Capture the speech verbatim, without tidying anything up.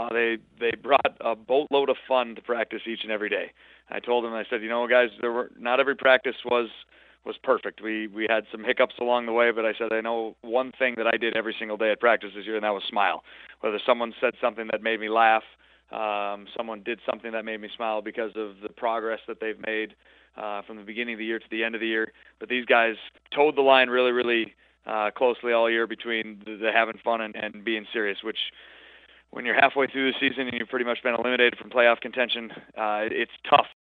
Uh, they they brought a boatload of fun to practice each and every day. I told them, I said, you know, guys, there were not every practice was was perfect. We we had some hiccups along the way, but I said, I know one thing that I did every single day at practice this year, and that was smile. Whether someone said something that made me laugh, um, someone did something that made me smile because of the progress that they've made uh, from the beginning of the year to the end of the year. But these guys towed the line really, really uh, closely all year between the, the having fun and, and being serious, which when you're halfway through the season and you've pretty much been eliminated from playoff contention, uh, it's tough